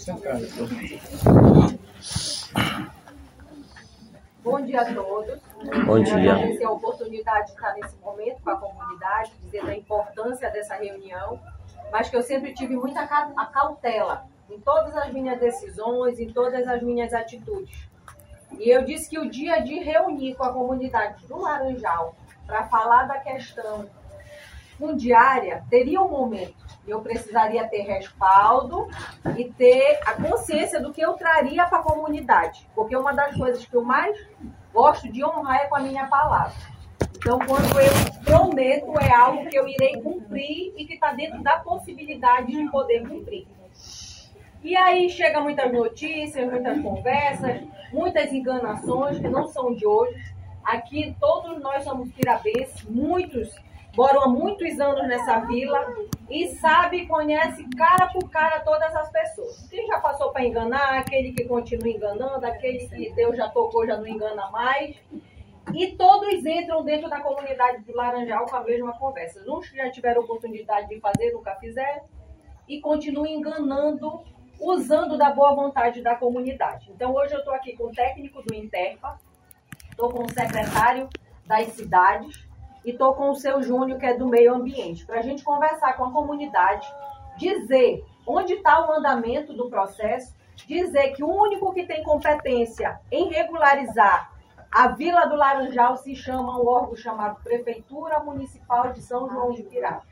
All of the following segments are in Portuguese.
Bom dia a todos. Bom dia. Agradecer a oportunidade de estar nesse momento com a comunidade, dizer da importância dessa reunião, mas que eu sempre tive muita cautela em todas as minhas decisões, em todas as minhas atitudes. E eu disse que o dia de reunir com a comunidade do Laranjal para falar da questão fundiária teria um momento. Eu precisaria ter respaldo e ter a consciência do que eu traria para a comunidade. Porque uma das coisas que eu mais gosto de honrar é com a minha palavra. Então, quando eu prometo, é algo que eu irei cumprir e que está dentro da possibilidade de poder cumprir. E aí chega muitas notícias, muitas conversas, muitas enganações que não são de hoje. Aqui todos nós somos pirabenses, muitos moram há muitos anos nessa vila e sabe e conhece cara por cara todas as pessoas. Quem já passou para enganar, aquele que continua enganando, aquele que Deus já tocou, já não engana mais. E todos entram dentro da comunidade do Laranjal com a mesma conversa. Uns que já tiveram oportunidade de fazer, nunca fizeram, e continuam enganando, usando da boa vontade da comunidade. Então hoje eu estou aqui com o técnico do Interpa, estou com o secretário das cidades, e estou com o seu Júnior, que é do meio ambiente, para a gente conversar com a comunidade, dizer onde está o andamento do processo, dizer que o único que tem competência em regularizar a Vila do Laranjal se chama um órgão chamado Prefeitura Municipal de São João de Pirapora.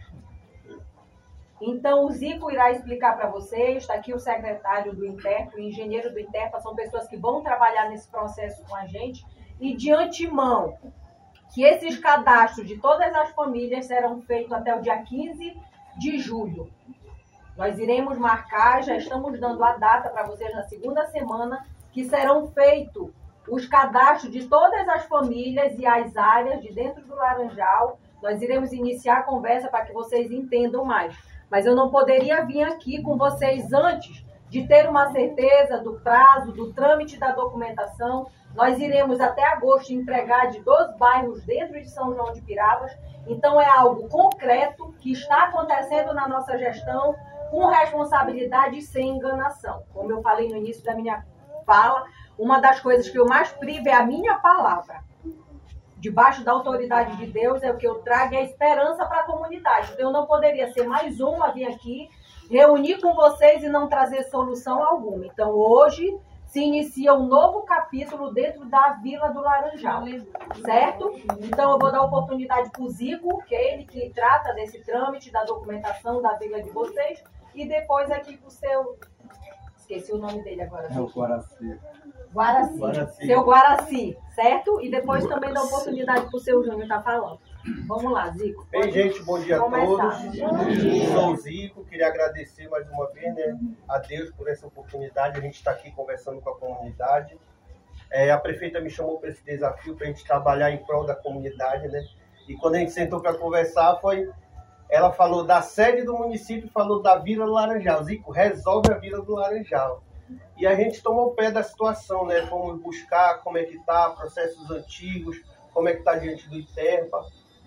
Então, o Zico irá explicar para vocês, está aqui o secretário do Interpa, o engenheiro do Interpa, são pessoas que vão trabalhar nesse processo com a gente, e de antemão, que esses cadastros de todas as famílias serão feitos até o dia 15 de julho. Nós iremos marcar, já estamos dando a data para vocês na segunda semana, que serão feitos os cadastros de todas as famílias e as áreas de dentro do Laranjal. Nós iremos iniciar a conversa para que vocês entendam mais. Mas eu não poderia vir aqui com vocês antes de ter uma certeza do prazo, do trâmite da documentação. Nós iremos até agosto entregar de 12 bairros dentro de São João de Pirapora. Então é algo concreto que está acontecendo na nossa gestão com responsabilidade e sem enganação. Como eu falei no início da minha fala, uma das coisas que eu mais privo é a minha palavra. Debaixo da autoridade de Deus é o que eu trago, é a esperança para a comunidade. Então eu não poderia ser mais um a vir aqui, reunir com vocês e não trazer solução alguma. Então hoje se inicia um novo capítulo dentro da Vila do Laranjal, certo? Então eu vou dar oportunidade para o Zico, que é ele que trata desse trâmite, da documentação da vila de vocês, e depois aqui para o seu... Esqueci o nome dele agora. É o Guaraci. Guaraci. Seu Guaraci, certo? E depois também dá oportunidade para o seu Júnior estar falando. Vamos lá, Zico. Bem, gente, bom dia a todos. Sou o Zico, queria agradecer mais uma vez, né, a Deus por essa oportunidade. A gente está aqui conversando com a comunidade. A prefeita me chamou para esse desafio, para a gente trabalhar em prol da comunidade, né? E quando a gente sentou para conversar, ela falou da sede do município, falou da Vila do Laranjal. Zico, resolve a Vila do Laranjal. E a gente tomou o pé da situação, né? Fomos buscar como é que está, processos antigos, como é que está diante do Interpa.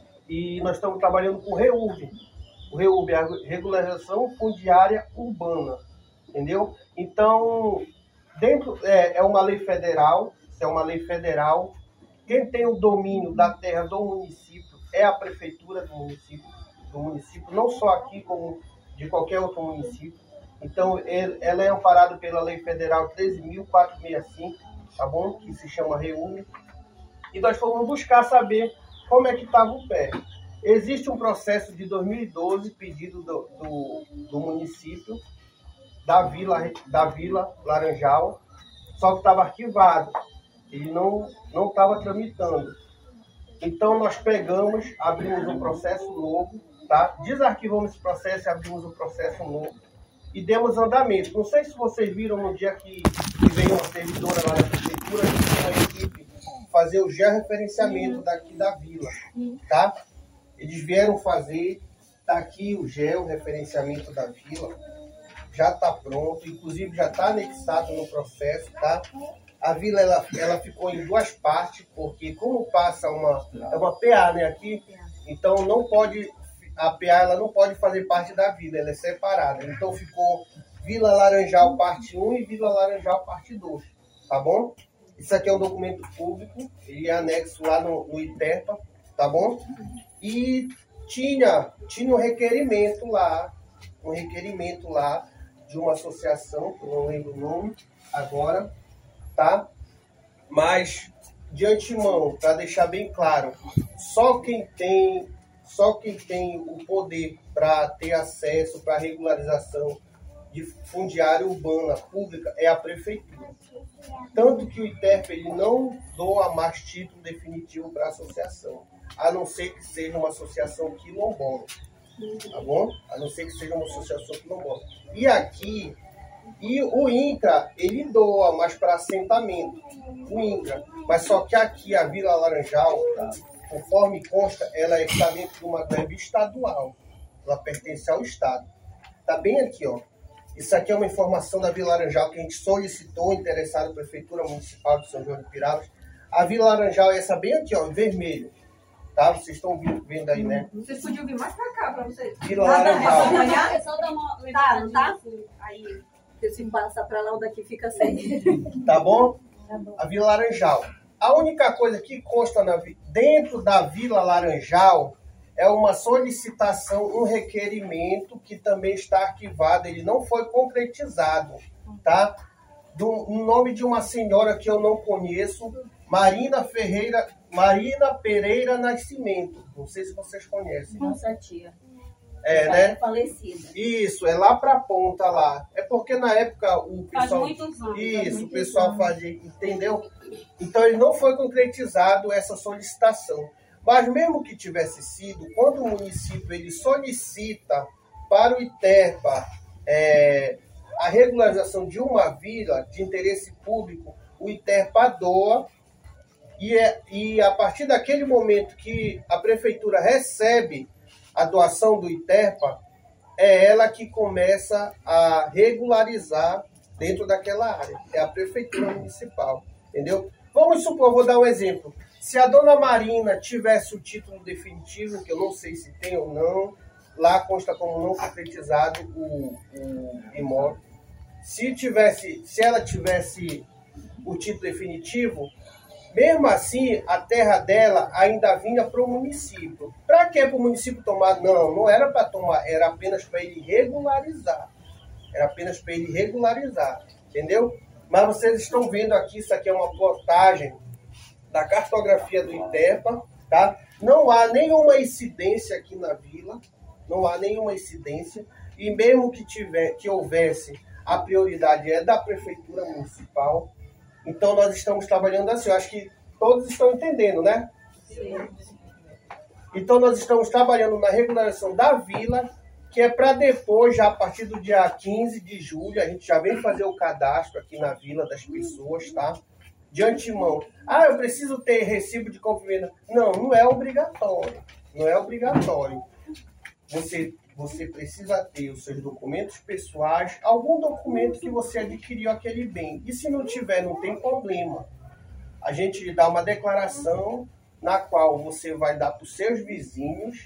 E nós estamos trabalhando com o REURB. O REURB é a Regularização Fundiária Urbana, entendeu? Então, é uma lei federal, isso é uma lei federal. Quem tem o domínio da terra do município é a prefeitura do município, não só aqui, como de qualquer outro município. Então, ela é amparada pela Lei Federal 13.465, tá bom? Que se chama REURB. E nós fomos buscar saber como é que estava o pé. Existe um processo de 2012, pedido do município, da Vila Laranjal, só que estava arquivado. Ele não estava tramitando. Então, nós pegamos, abrimos um processo novo, tá? Desarquivamos esse processo e abrimos um processo novo. E demos andamento. Não sei se vocês viram no dia que veio uma servidora lá da prefeitura, a gente tem uma equipe fazer o georreferenciamento daqui da vila, tá? Eles vieram fazer, tá aqui o georreferenciamento da vila, já está pronto, inclusive já está anexado no processo, tá? A vila, ela ficou em duas partes, porque como passa é uma PA, né, aqui, então não pode, a PA ela não pode fazer parte da vila, ela é separada, então ficou Vila Laranjal parte 1 e Vila Laranjal parte 2, tá bom? Isso aqui é um documento público, ele é anexo lá no ITERPA, tá bom? E tinha um requerimento lá de uma associação, que eu não lembro o nome agora, tá? Mas, de antemão, para deixar bem claro, só quem tem o poder para ter acesso para regularização de fundiária urbana pública é a prefeitura. Tanto que o ITERPA ele não doa mais título definitivo para a associação, a não ser que seja uma associação quilombola, tá bom? A não ser que seja uma associação quilombola. E aqui, o INCRA, ele doa, mas para assentamento, o INCRA. Mas só que aqui, a Vila Laranjal, conforme consta, ela está dentro de uma verba estadual. Ela pertence ao Estado. Está bem aqui, ó. Isso aqui é uma informação da Vila Laranjal que a gente solicitou, interessado à Prefeitura Municipal de São João de Piralas. A Vila Laranjal é essa bem aqui, ó, em vermelho. Tá? Vocês estão vendo aí, né? Vocês podiam vir mais pra cá, pra vocês. Vila Laranjal. É só dar uma... Tá, não tá? Aí, se passar pra lá, o daqui fica sem. Tá bom? Tá bom. A Vila Laranjal. A única coisa que consta dentro da Vila Laranjal é uma solicitação, um requerimento que também está arquivado, ele não foi concretizado, tá? No nome de uma senhora que eu não conheço, Marina Pereira Nascimento. Não sei se vocês conhecem. Nossa tia. É, né? É falecida. Isso, é lá pra ponta lá. É porque na época o pessoal... Faz muitos anos. Isso, o pessoal fazia, entendeu? Então ele não foi concretizado essa solicitação. Mas mesmo que tivesse sido, quando o município ele solicita para o ITERPA a regularização de uma vila de interesse público, o ITERPA doa e a partir daquele momento que a prefeitura recebe a doação do ITERPA, é ela que começa a regularizar dentro daquela área. É a prefeitura municipal, entendeu? Vamos supor, vou dar um exemplo. Se a dona Marina tivesse o título definitivo, que eu não sei se tem ou não, lá consta como não concretizado o imóvel. Se ela tivesse o título definitivo, mesmo assim, a terra dela ainda vinha para o município. Para que para o município tomar? Não era para tomar, era apenas para ele regularizar. Era apenas para ele regularizar, entendeu? Mas vocês estão vendo aqui, isso aqui é uma plotagem da cartografia do ITERPA, tá? Não há nenhuma incidência aqui na vila, não há nenhuma incidência, e mesmo que houvesse, a prioridade é da prefeitura municipal. Então nós estamos trabalhando assim, eu acho que todos estão entendendo, né? Sim. Então nós estamos trabalhando na regularização da vila, que é para depois, já a partir do dia 15 de julho, a gente já vem fazer o cadastro aqui na vila das pessoas, tá? De antemão. Eu preciso ter recibo de compra e venda. Não é obrigatório. Não é obrigatório. Você precisa ter os seus documentos pessoais, algum documento que você adquiriu aquele bem. E se não tiver, não tem problema. A gente lhe dá uma declaração na qual você vai dar para os seus vizinhos,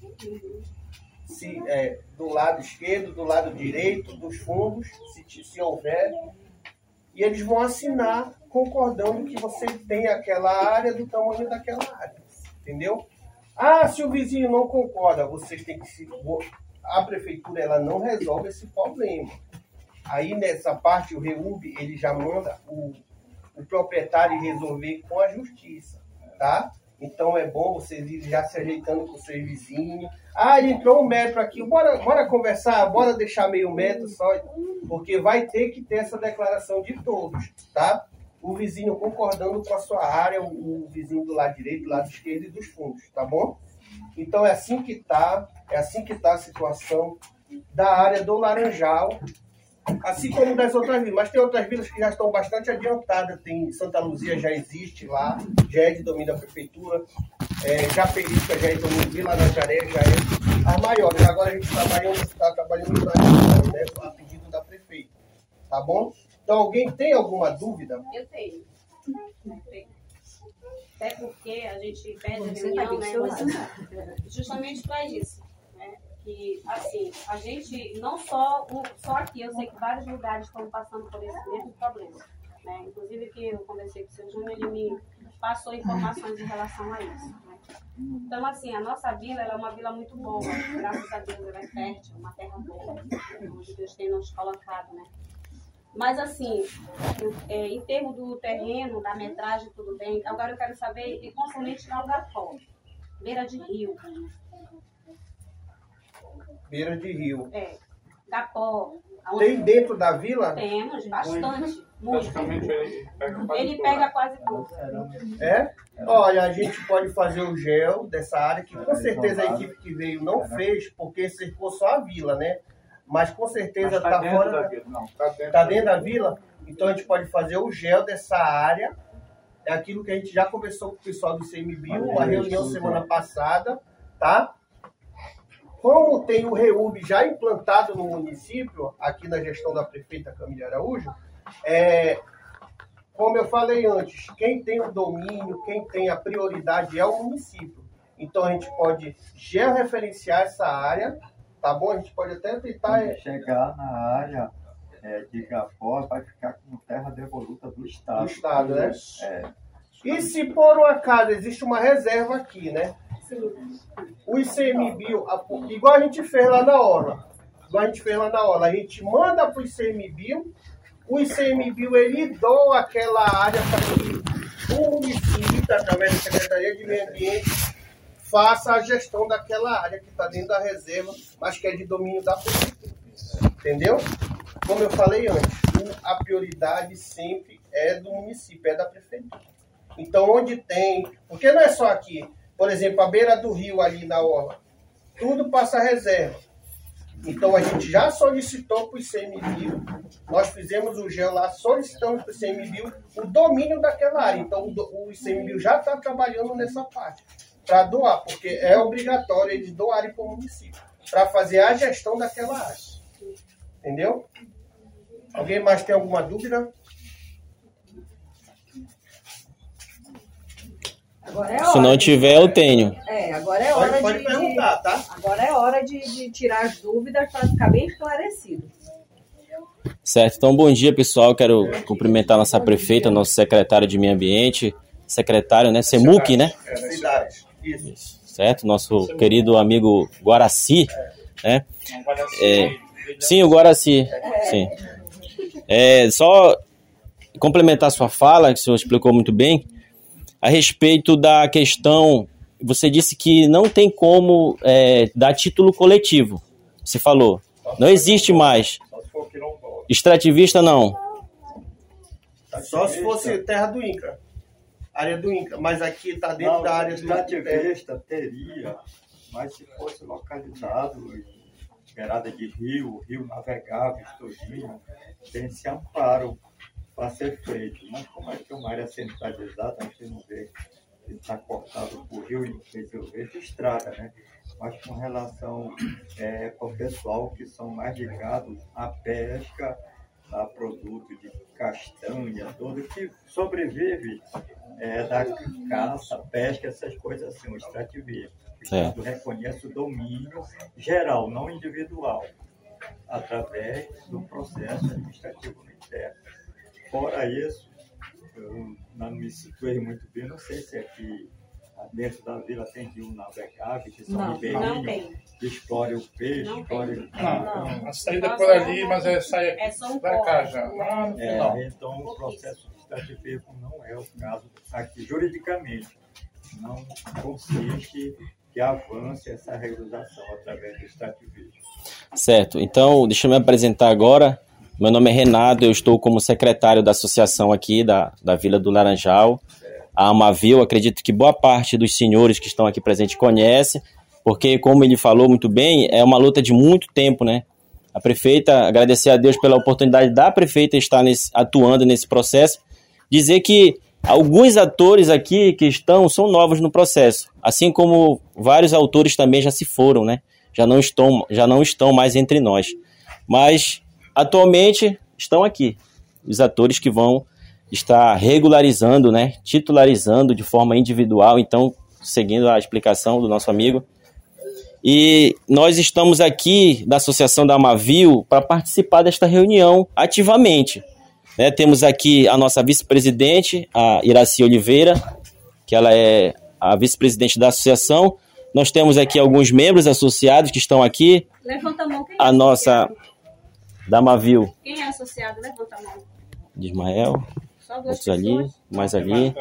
do lado esquerdo, do lado direito, dos fundos, se houver, e eles vão assinar concordando que você tem aquela área do tamanho daquela área, entendeu? Se o vizinho não concorda, vocês têm que a prefeitura ela não resolve esse problema. Aí nessa parte o REUB ele já manda o proprietário resolver com a justiça, tá? Então é bom vocês irem já se ajeitando com os seus vizinhos. Ele entrou 1 metro aqui, bora conversar, bora deixar meio metro só, porque vai ter que ter essa declaração de todos, tá? O vizinho concordando com a sua área, o vizinho do lado direito, do lado esquerdo e dos fundos, tá bom? Então é assim que tá a situação da área do Laranjal, assim como das outras vilas. Mas tem outras vilas que já estão bastante adiantadas. Tem Santa Luzia, já existe lá, já é de domínio da prefeitura. Japerica já é de domínio, Vila da Jaré já é as maiores. Agora a gente está trabalhando na né, a pedido da prefeita. Tá bom? Então alguém tem alguma dúvida? Eu tenho. Até porque a gente pede a reunião, né, justamente para isso. Né? que, assim, a gente, não só aqui, eu sei que vários lugares estão passando por esse mesmo problema, né? Inclusive que eu conversei com o seu Júnior, ele me passou informações em relação a isso, né? Então, assim, a nossa vila, ela é uma vila muito boa, graças a Deus, ela é fértil, uma terra boa, onde Deus tem nos colocado, né? Mas, assim, em termos do terreno, da metragem, tudo bem. Agora eu quero saber, e concernente ao Gapó, beira de rio. Beira de rio. Gapó. Tem dentro da vila? Temos, bastante, muito. Ele pega quase tudo. Olha, a gente pode fazer o gel dessa área, que com certeza a equipe que veio não fez, porque cercou só a vila, né? Mas com certeza está fora da vila. Está dentro da vila? Então a gente pode fazer o gel dessa área. É aquilo que a gente já conversou com o pessoal do ICMBio, a reunião semana passada, tá? Como tem o REURB já implantado no município, aqui na gestão da prefeita Camille Araújo, como eu falei antes, quem tem o domínio, quem tem a prioridade é o município. Então a gente pode georreferenciar essa área, tá bom? A gente pode até tentar... chegar na área de Gapó, vai ficar como terra devoluta do Estado. Do Estado, né? E se por um acaso existe uma reserva aqui, né? O ICMBio, igual a gente fez lá na Orla. A gente manda para o ICMBio, o ICMBio ele doa aquela área para que o município, através da Secretaria de Meio Ambiente, faça a gestão daquela área que está dentro da reserva, mas que é de domínio da prefeitura. Entendeu? Como eu falei antes, a prioridade sempre é do município, é da prefeitura. Então, onde tem... Porque não é só aqui. Por exemplo, a beira do rio ali na orla. Tudo passa a reserva. Então, a gente já solicitou para o ICMBio. Nós fizemos o gel lá, solicitamos para o ICMBio o domínio daquela área. Então, o ICMBio já está trabalhando nessa parte. Para doar, porque é obrigatório eles doarem para o município. Para fazer a gestão daquela área. Entendeu? Alguém mais tem alguma dúvida? Agora é hora. Se não tiver, eu tenho. Agora é hora pode perguntar, tá? Agora é hora de tirar as dúvidas para ficar bem esclarecido. Certo, então bom dia, pessoal. Quero cumprimentar nossa prefeita, nosso secretário de Meio Ambiente, secretário, né? Semuc, né? Cidade. Isso. Certo, nosso querido amigo Guaraci, né? Sim, o Guaraci. Sim. Só complementar sua fala, que o senhor explicou muito bem, a respeito da questão, você disse que não tem como dar título coletivo. Você falou, não existe mais. Extrativista, não. Só se fosse terra do INCRA. Área do INCRA. Mas aqui está dentro da área do extrativista teria, mas se fosse localizado em beirada de rio navegável, todinho, tem esse amparo para ser feito. Mas como é que é uma área centralizada, a gente não vê que está cortado por rio e resolver de estrada, né? Mas com relação ao pessoal que são mais ligados à pesca, a produto de castanha, todo que sobrevive da caça, pesca, essas coisas assim, o extrativismo. O reconhece o domínio geral, não individual, através do processo administrativo interno. Fora isso, eu não me situei muito bem, não sei se aqui dentro da vila tem rio navegável, que são ribeirinhos, que explorem o peixe, explorem... Não, a saída por ali, mas sai aqui pra cá já. Então o processo de extrativismo não é o caso aqui, juridicamente. Não consiste que avance essa regularização através do extrativismo. Certo, então deixa eu me apresentar agora. Meu nome é Renato, eu estou como secretário da associação aqui da Vila do Laranjal, a Amavil. Acredito que boa parte dos senhores que estão aqui presentes conhece, porque, como ele falou muito bem, é uma luta de muito tempo, né? A prefeita, agradecer a Deus pela oportunidade da prefeita estar atuando nesse processo, dizer que alguns atores aqui que são novos no processo, assim como vários autores também já se foram, né? Já não estão mais entre nós. Mas, atualmente, estão aqui os atores que vão estar regularizando, né? Titularizando de forma individual, então, seguindo a explicação do nosso amigo. E nós estamos aqui da Associação da Amavil para participar desta reunião ativamente. Temos aqui a nossa vice-presidente, a Iraci Oliveira, que ela é a vice-presidente da associação. Nós temos aqui alguns membros associados que estão aqui. Levanta a mão, quem é a nossa da Amavil. Quem é associado? Levanta a mão. De Ismael. Só duas Outros ali, pessoas? mais ali.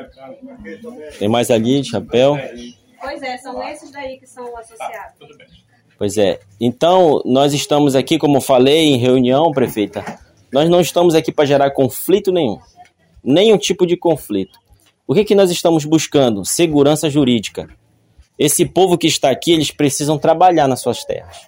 Tem mais ali, de chapéu. Pois é, são esses daí que são associados. Tudo bem. Pois é. Então, nós estamos aqui, como eu falei, em reunião, prefeita. Nós não estamos aqui para gerar conflito nenhum. Nenhum tipo de conflito. O que nós estamos buscando? Segurança jurídica. Esse povo que está aqui, eles precisam trabalhar nas suas terras.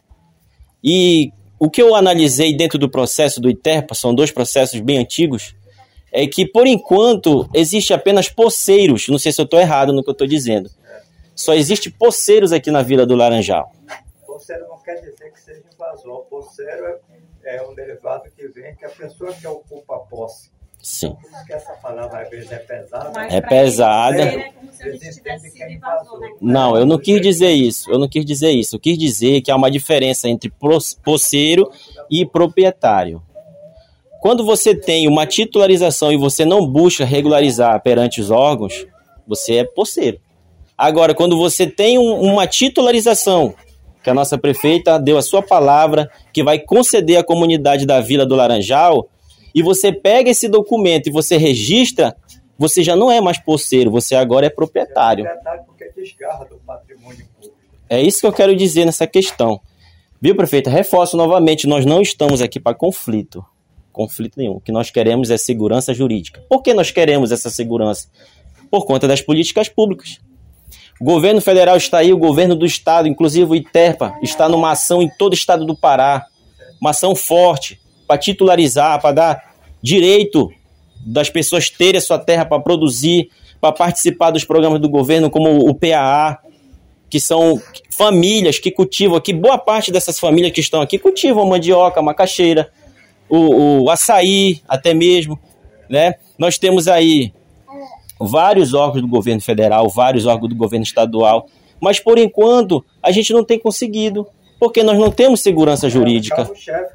E o que eu analisei dentro do processo do ITERPA, são 2 processos bem antigos, é que, por enquanto, existe apenas poceiros. Não sei se eu estou errado no que eu estou dizendo. Só existe poceiros aqui na Vila do Laranjal. Poceiro não quer dizer que seja invasor. Poceiro é um derivado que vem que a pessoa que ocupa a posse. Sim. Por isso que essa palavra às vezes é pesada. Mas É pra pesada. eles, é como se a gente tivesse sido invasor, né? Não, eu não quis dizer isso. Eu quis dizer que há uma diferença entre poceiro e proprietário. Quando você tem uma titularização e você não busca regularizar perante os órgãos, você é poceiro. Agora, quando você tem uma titularização, que a nossa prefeita deu a sua palavra, que vai conceder à comunidade da Vila do Laranjal, e você pega esse documento e você registra, você já não é mais poceiro, você agora é proprietário. É proprietário porque desgarra do patrimônio público. É isso que eu quero dizer nessa questão. Viu, prefeita? Reforço novamente, nós não estamos aqui para conflito. Conflito nenhum. O que nós queremos é segurança jurídica. Por que nós queremos essa segurança? Por conta das políticas públicas. O governo federal está aí, o governo do estado, inclusive o ITERPA, está numa ação em todo o estado do Pará. Uma ação forte para titularizar, para dar direito das pessoas terem a sua terra para produzir, para participar dos programas do governo, como o PAA, que são famílias que cultivam aqui, boa parte dessas famílias que estão aqui cultivam mandioca, macaxeira, o açaí até mesmo, né? Nós temos aí vários órgãos do governo federal, vários órgãos do governo estadual, mas por enquanto a gente não tem conseguido, porque nós não temos segurança jurídica.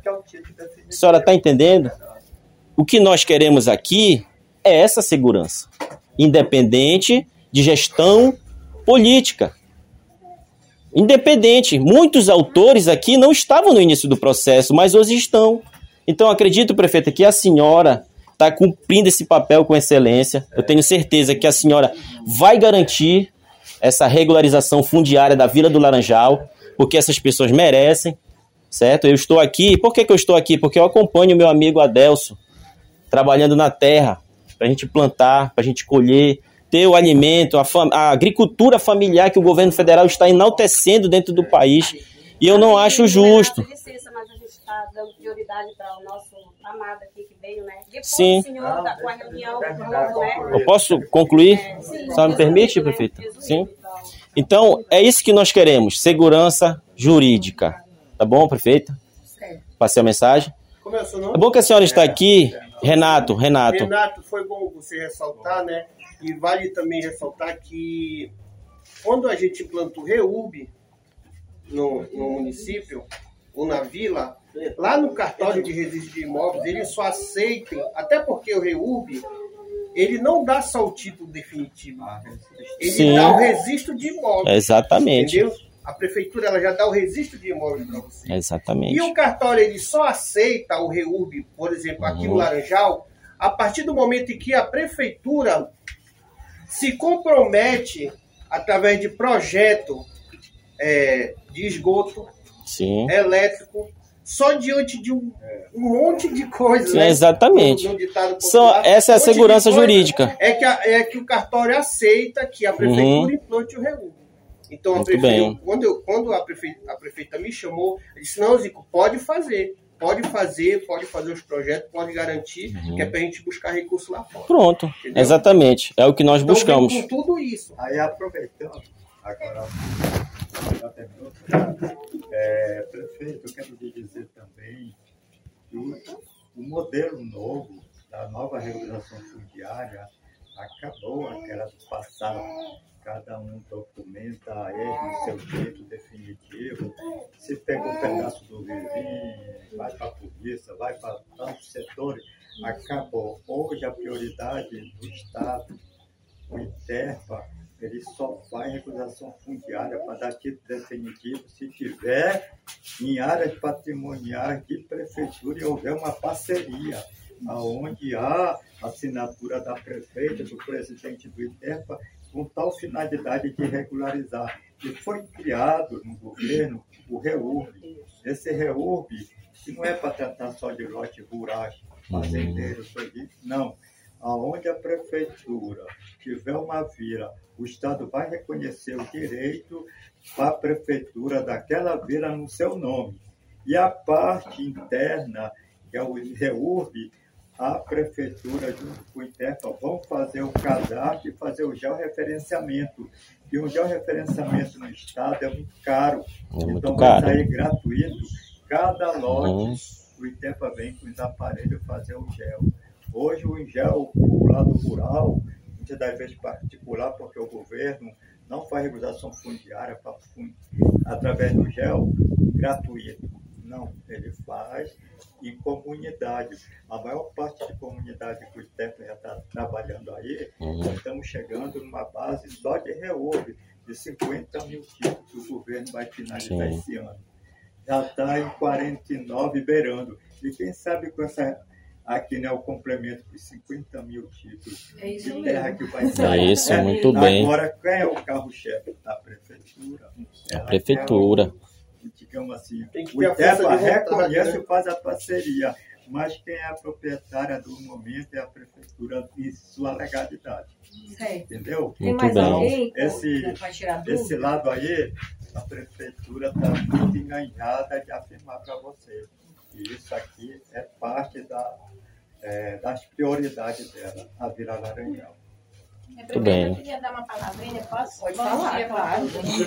A senhora está entendendo? O que nós queremos aqui é essa segurança, independente de gestão política. Independente. Muitos autores aqui não estavam no início do processo, mas hoje estão. Então, acredito, prefeita, que a senhora está cumprindo esse papel com excelência. Eu tenho certeza que a senhora vai garantir essa regularização fundiária da Vila do Laranjal, porque essas pessoas merecem, certo? Eu estou aqui. Por que eu estou aqui? Porque eu acompanho o meu amigo Adelso, trabalhando na terra, para a gente plantar, para a gente colher, ter o alimento, a agricultura familiar que o governo federal está enaltecendo dentro do país. E eu não acho justo. Licença, mas a gente está dando prioridade para o nosso amado aqui que veio, né? Depois Sim. o senhor tá com a reunião, né? Eu posso concluir? Sim, Só me permite, né? prefeita? Sim. Então, é isso que nós queremos, segurança jurídica. Tá bom, prefeita? Passei a mensagem. Como é o seu nome? É bom que a senhora está aqui. Renato. Renato, foi bom você ressaltar, né? E vale também ressaltar que quando a gente implanta o REUB no município ou na vila, lá no cartório de registro de imóveis, eles só aceitam, até porque o REUB, ele não dá só o título definitivo. Ele Sim. dá o registro de imóveis. Exatamente. Entendeu? A prefeitura ela já dá o registro de imóveis para você. Exatamente. E o cartório ele só aceita o REUB, por exemplo, aqui no Laranjal, a partir do momento em que a prefeitura se compromete através de projeto de esgoto, Sim. elétrico, só diante de um monte de coisas. Sim, né? exatamente. No ditado popular, Essa é a um monte de segurança coisa jurídica. É que o cartório aceita que a prefeitura implante o REUB. Então, quando a prefeita me chamou, eu disse, não, Zico, pode fazer os projetos, pode garantir, que é para a gente buscar recurso lá fora. Pronto, entendeu? Exatamente, é o que nós buscamos. Então, com tudo isso. Aí, aproveitando, agora já terminou. Prefeito, eu quero lhe dizer também que o modelo novo da nova regularização fundiária, Acabou aquela do passado. Cada um documenta ele no seu jeito definitivo. Se pega um pedaço do vizinho, vai para a polícia, vai para tantos setores. Acabou. Hoje a prioridade do Estado, o ITERPA, ele só faz recusação fundiária para dar título definitivo se tiver em áreas patrimoniais de prefeitura e houver uma parceria, onde há assinatura da prefeita, do presidente do ITERPA, com tal finalidade de regularizar. E foi criado no governo o REURB. Esse REURB, que não é para tratar só de lote rurais, fazendeiros, não. Aonde a prefeitura tiver uma vila, o Estado vai reconhecer o direito para a prefeitura daquela vila no seu nome. E a parte interna, que é o REURB, a prefeitura, junto com o ITERPA, vão fazer o cadastro e fazer o georreferenciamento. E o georreferenciamento no Estado é muito caro. Então vai sair gratuito. Cada lote, o ITERPA vem com os aparelhos fazer o geo. Hoje o gel, o lado rural, muitas das vezes particular, porque o governo não faz regulação fundiária através do gel gratuito. Não, ele faz em comunidade. A maior parte de comunidade que o ITERPA já está trabalhando aí, nós estamos chegando numa base só de REURB, de 50 mil títulos que o governo vai finalizar esse ano. Já está em 49 beirando. E quem sabe com essa... Aqui, né, o complemento de 50 mil títulos de terra que vai sair. É isso, muito bem. Agora, quem é o carro-chefe? A prefeitura. A prefeitura. Digamos assim, o ITERPA reconhece e faz a parceria, mas quem é a proprietária do momento é a prefeitura em sua legalidade. Entendeu? Muito então, bem. Esse lado aí, a prefeitura está muito enganjada de afirmar para vocês. E isso aqui é parte das prioridades dela, a Vila Laranjal. Muito bem. Eu queria dar uma palavrinha, posso? Pode falar, claro.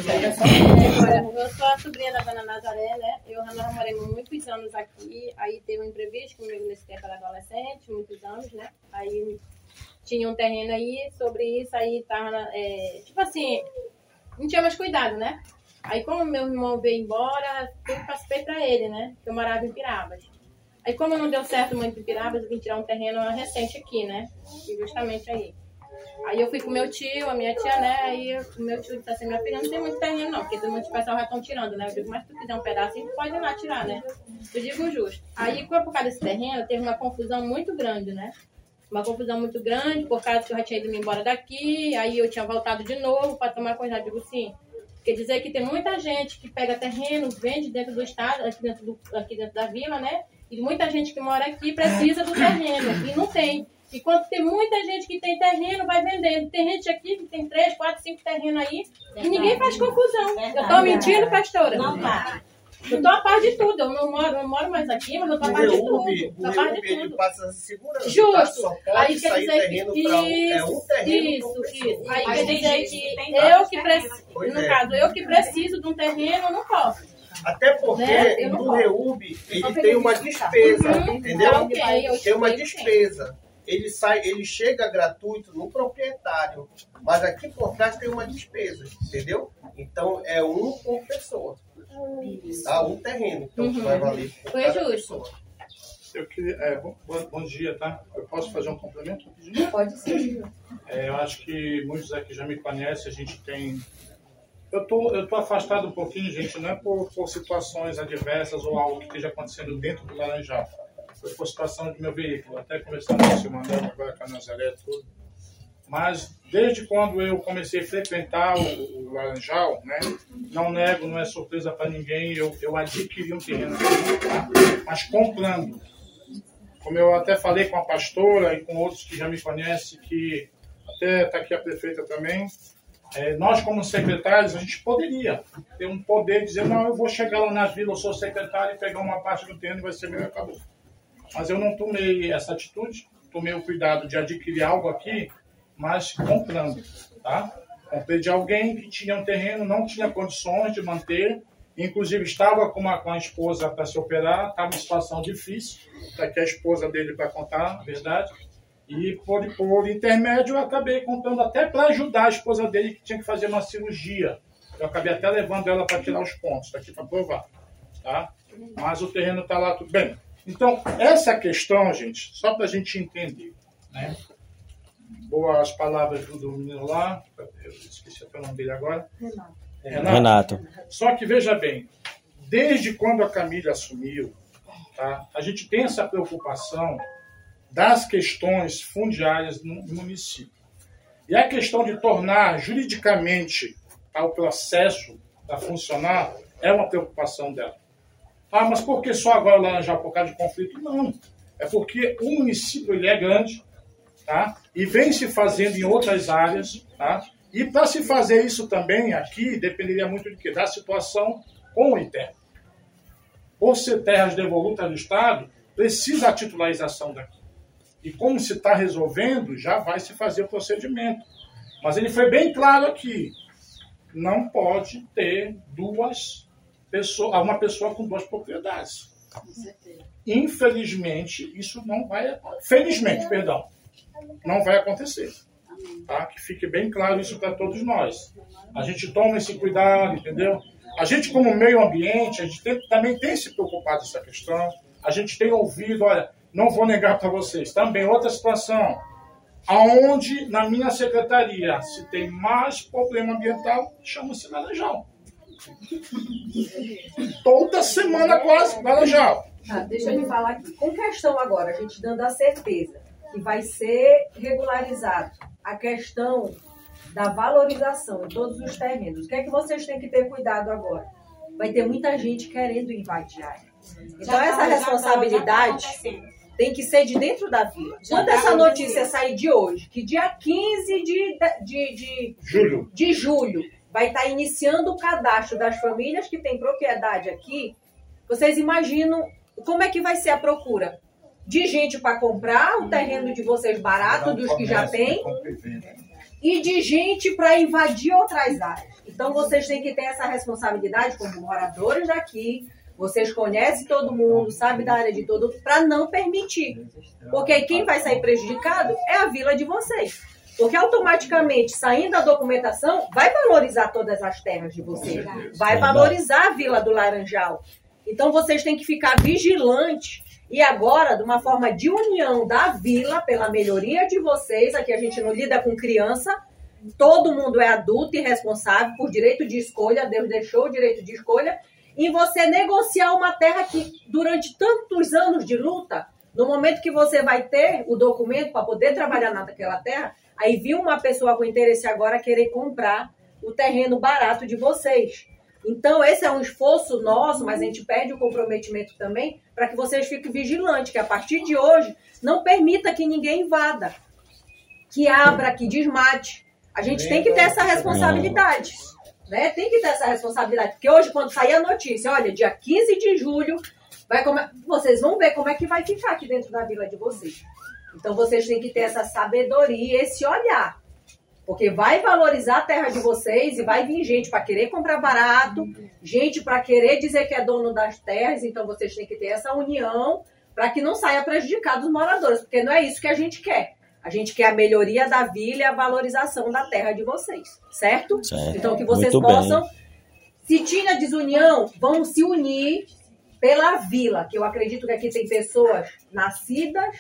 Eu sou a sobrinha da Dona Nazaré, né? Nós moramos muitos anos aqui, aí teve um imprevisto comigo nesse tempo, ela adolescente, muitos anos, né? Aí tinha um terreno aí, sobre isso, aí tava, tipo assim, não tinha mais cuidado, né? Aí como meu irmão veio embora, eu participei pra ele, né? Eu morava em Pirabas. Aí como não deu certo muito em Pirabas, eu vim tirar um terreno recente aqui, né? E justamente aí. Aí eu fui com meu tio, a minha tia, né? Aí o meu tio disse assim, minha filha, não tem muito terreno não, porque muitos pessoal já estão tirando, né? Eu digo, mas se tu quiser um pedacinho, tu pode ir lá tirar, né? Eu digo justo. Aí por causa desse terreno, teve uma confusão muito grande, né? Uma confusão muito grande, por causa que eu já tinha ido embora daqui, aí eu tinha voltado de novo para tomar cuidado. Eu digo sim. Quer dizer que tem muita gente que pega terreno, vende dentro do estado, aqui dentro da vila, né? E muita gente que mora aqui precisa do terreno, e não tem. E quando tem muita gente que tem terreno, vai vendendo. Tem gente aqui que tem 3, 4, 5 terrenos aí, e ninguém faz confusão. Eu tô mentindo, pastora? Não tá. Eu tô a par de tudo. Eu não moro mais aqui, mas eu tô a par de tudo. Tô a par de tudo. Ele passa a segurança. Justo. Tá? Só pode aí quer sair dizer terreno que para um terreno. Isso. Aí quer dizer que eu que preciso, no caso, eu que preciso de um terreno, eu não posso. Até porque Né? no REURB ele tem uma despesa, entendeu? Tem uma despesa. Ele chega gratuito no proprietário, mas aqui por trás tem uma despesa, entendeu? Então é um por pessoa. Tá? Um terreno, então que vai valer por Foi cada justo. pessoa. Eu queria, bom dia, tá? Eu posso fazer um complemento? Pode ser. Eu acho que muitos aqui já me conhecem, a gente tem... Eu tô afastado um pouquinho, gente, não é por situações adversas ou algo que esteja acontecendo dentro do Laranjal. Foi por situação do meu veículo, até conversando com o seu Manuel, agora com a Nazaré, tudo. Mas desde quando eu comecei a frequentar o Laranjal, né, não nego, não é surpresa para ninguém, eu adquiri um terreno aqui, tá? Mas comprando. Como eu até falei com a pastora e com outros que já me conhecem, que até está aqui a prefeita também, nós como secretários, a gente poderia ter um poder de dizer, não, eu vou chegar lá na vila, eu sou secretário e pegar uma parte do terreno e vai ser meu e acabou. Mas eu não tomei essa atitude, tomei o cuidado de adquirir algo aqui, mas comprando, tá? Comprei de alguém que tinha um terreno, não tinha condições de manter, inclusive estava com a esposa para se operar, estava em situação difícil, está aqui a esposa dele para contar, na verdade, E por intermédio eu acabei contando até para ajudar a esposa dele que tinha que fazer uma cirurgia. Eu acabei até levando ela para tirar os pontos daqui para provar. Tá? Mas o terreno está lá tudo bem. Então, essa questão, gente, só para a gente entender, né? Boas palavras do menino lá, eu esqueci o nome dele agora. Renato. Só que veja bem, desde quando a Camila assumiu, tá, a gente tem essa preocupação das questões fundiárias no município. E a questão de tornar juridicamente o processo a funcionar é uma preocupação dela. Ah, mas por que só agora o Laranjal por causa de conflito? Não. É porque o município ele é grande, tá? E vem se fazendo em outras áreas, tá? E para se fazer isso também aqui, dependeria muito de quê? Da situação com o interno. Por ser terras devolutas do Estado, precisa a titularização daqui. E como se está resolvendo, já vai se fazer o procedimento. Mas ele foi bem claro aqui. Não pode ter uma pessoa com duas propriedades. Infelizmente, isso não vai... Felizmente, perdão. Não vai acontecer. Tá? Que fique bem claro isso para todos nós. A gente toma esse cuidado, entendeu? A gente, como meio ambiente, a gente também tem se preocupado com essa questão. A gente tem ouvido, olha, não vou negar para vocês, também outra situação, aonde na minha secretaria se tem mais problema ambiental, chama-se Laranjal. Toda semana quase, Laranjal. Deixa eu lhe falar aqui. Com questão agora, a gente dando a certeza que vai ser regularizado a questão da valorização em todos os terrenos. O que é que vocês têm que ter cuidado agora? Vai ter muita gente querendo invadir a área. Então, essa responsabilidade tem que ser de dentro da vila. Quando essa notícia sair de hoje, que dia 15 de julho vai estar iniciando o cadastro das famílias que têm propriedade aqui, vocês imaginam como é que vai ser a procura? De gente para comprar o terreno de vocês barato, dos que já têm, e de gente para invadir outras áreas. Então, vocês têm que ter essa responsabilidade como moradores daqui. Vocês conhecem todo mundo, sabem da área de todo mundo, para não permitir. Porque quem vai sair prejudicado é a vila de vocês. Porque automaticamente, saindo a documentação, vai valorizar todas as terras de vocês. Vai valorizar a vila do Laranjal. Então, vocês têm que ficar vigilantes. E agora, de uma forma de união da vila, pela melhoria de vocês, aqui a gente não lida com criança, todo mundo é adulto e responsável por direito de escolha, Deus deixou o direito de escolha, e você negociar uma terra que, durante tantos anos de luta, no momento que você vai ter o documento para poder trabalhar naquela terra, aí viu uma pessoa com interesse agora querer comprar o terreno barato de vocês. Então, esse é um esforço nosso, mas a gente pede o comprometimento também para que vocês fiquem vigilantes, que a partir de hoje não permita que ninguém invada, que abra, que desmate. A gente tem que ter essa responsabilidade. Né? Tem que ter essa responsabilidade. Porque hoje, quando sair a notícia, olha, dia 15 de julho, vocês vão ver como é que vai ficar aqui dentro da vila de vocês. Então, vocês têm que ter essa sabedoria, esse olhar. Porque vai valorizar a terra de vocês e vai vir gente para querer comprar barato, gente para querer dizer que é dono das terras. Então, vocês têm que ter essa união para que não saia prejudicado os moradores. Porque não é isso que a gente quer. A gente quer a melhoria da vila e a valorização da terra de vocês, certo? Então, que vocês possam, se tinha desunião, vamos se unir pela vila, que eu acredito que aqui tem pessoas nascidas,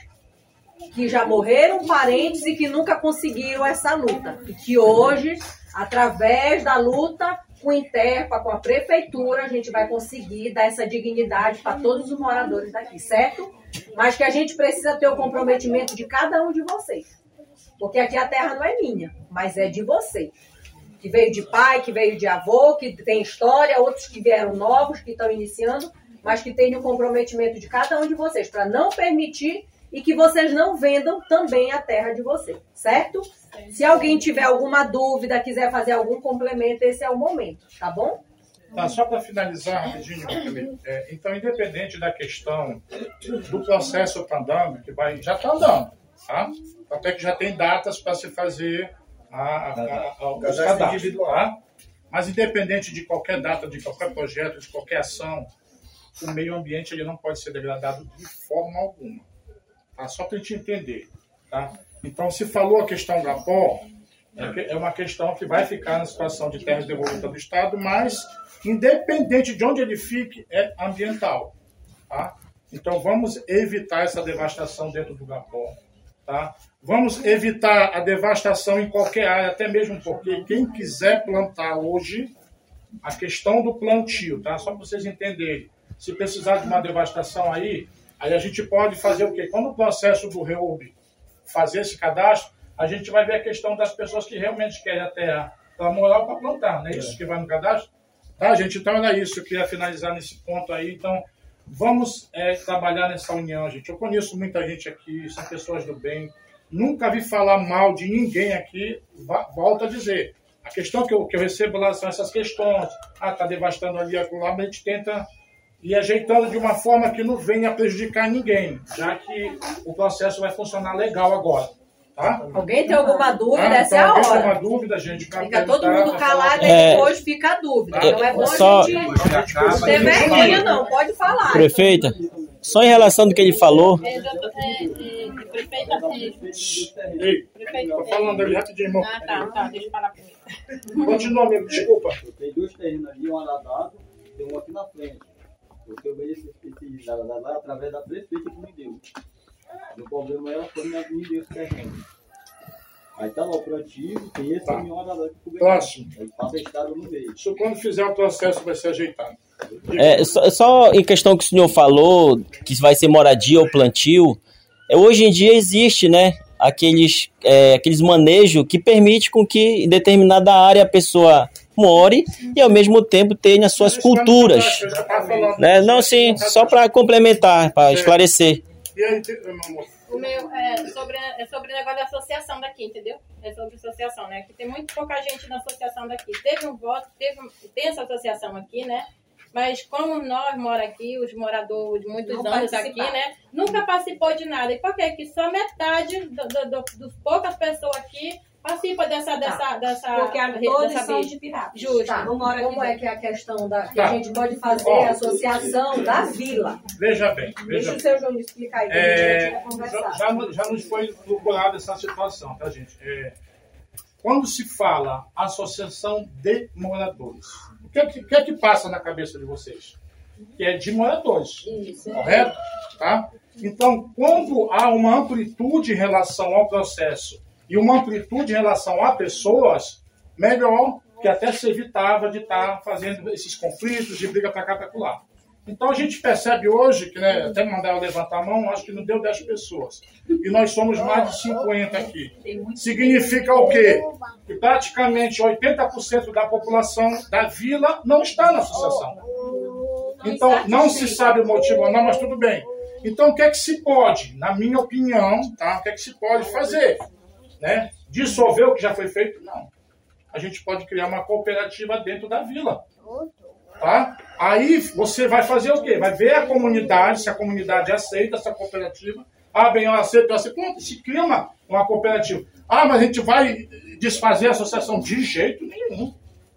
que já morreram, parentes e que nunca conseguiram essa luta. E que hoje, através da luta com o Interpa, com a prefeitura, a gente vai conseguir dar essa dignidade para todos os moradores daqui, certo? Mas que a gente precisa ter o comprometimento de cada um de vocês. Porque aqui a terra não é minha, mas é de vocês. Que veio de pai, que veio de avô, que tem história, outros que vieram novos, que estão iniciando, mas que tem o comprometimento de cada um de vocês, para não permitir e que vocês não vendam também a terra de vocês, certo? Se alguém tiver alguma dúvida, quiser fazer algum complemento, esse é o momento, tá bom? Tá, só para finalizar rapidinho, então, independente da questão do processo tá andando, que já está andando, tá? Até que já tem datas para se fazer os cadastros, tá? Mas independente de qualquer data, de qualquer projeto, de qualquer ação, o meio ambiente ele não pode ser degradado de forma alguma. Tá? Só para a gente entender. Tá? Então, se falou a questão da PO, é uma questão que vai ficar na situação de terras devolutas do Estado, mas, independente de onde ele fique, é ambiental. Tá? Então, vamos evitar essa devastação dentro do Gapó. Tá? Vamos evitar a devastação em qualquer área, até mesmo porque quem quiser plantar hoje, a questão do plantio, tá? Só para vocês entenderem, se precisar de uma devastação aí a gente pode fazer o quê? Quando o processo do REURB fazer esse cadastro, a gente vai ver a questão das pessoas que realmente querem a terra para morar ou para plantar, não é isso que vai no cadastro? Tá, gente? Então era isso, eu queria finalizar nesse ponto aí, então vamos trabalhar nessa união, gente. Eu conheço muita gente aqui, são pessoas do bem, nunca vi falar mal de ninguém aqui, volto a dizer. A questão que eu recebo lá são essas questões. Está devastando ali, acolá, mas a gente tenta ir ajeitando de uma forma que não venha prejudicar ninguém, já que o processo vai funcionar legal agora. Tá? Alguém tem alguma dúvida? Essa então, é a hora. Tem alguma dúvida, gente? Fica todo mundo calado e depois fica a dúvida. Não é bom só... a gente não ter vergonha, não. Pode falar. Prefeita, só em relação do que ele falou... Prefeita, Estou falando ali rapidinho, irmão. tá, deixa eu falar comigo. Continua, amigo, desculpa. Eu tenho 2 terrenos ali, um aladado e um aqui na frente. Porque eu vejo esse aladado lá através da prefeita que me deu. O problema é quando me deu esse terreno. Aí tá lá o plantio, tem esse e um aladado que cobriu. Próximo. Aí passa a estrada no meio. Isso quando fizer o processo vai ser ajeitado. Só em questão que o senhor falou, que vai ser moradia ou plantio, hoje em dia existe, né, aqueles manejos que permite com que em determinada área a pessoa more e ao mesmo tempo tenha suas culturas. Né? Não, sim, só para complementar, para esclarecer. E aí, meu amor? O meu é sobre o negócio da associação daqui, entendeu? É sobre associação, né? Que tem muito pouca gente na associação daqui. Teve um voto, tem essa associação aqui, né? Mas como nós moramos aqui, os moradores de muitos anos aqui, né? Nunca participou de nada. E por que que só metade dos poucas pessoas aqui participa dessa porque todos dessa são de Pirata. Justo. Tá. Não mora Como aqui é que é a questão que Tá. a gente pode fazer a associação da vila? Veja bem. Deixa o seu Júnior explicar aí, que a gente vai conversar. Já nos foi procurada essa situação, tá, gente? Quando se fala associação de moradores, o que é que passa na cabeça de vocês? Que é de moradores, Isso. correto? Tá? Então, quando há uma amplitude em relação ao processo e uma amplitude em relação a pessoas, melhor, que até se evitava de estar fazendo esses conflitos, de briga para cá para lá. Então a gente percebe hoje, que né, até mandaram levantar a mão, acho que não deu 10 pessoas. E nós somos mais de 50 aqui. Significa o quê? Que praticamente 80% da população da vila não está na associação. Então não se sabe o motivo ou não, mas tudo bem. Então o que é que se pode, na minha opinião, tá? O que é que se pode fazer? Né? Dissolver o que já foi feito? Não. A gente pode criar uma cooperativa dentro da vila. Tá? Aí você vai fazer o quê? Vai ver a comunidade, se a comunidade aceita essa cooperativa. Bem, ela aceita, pronto, se cria uma cooperativa. Mas a gente vai desfazer a associação de jeito nenhum.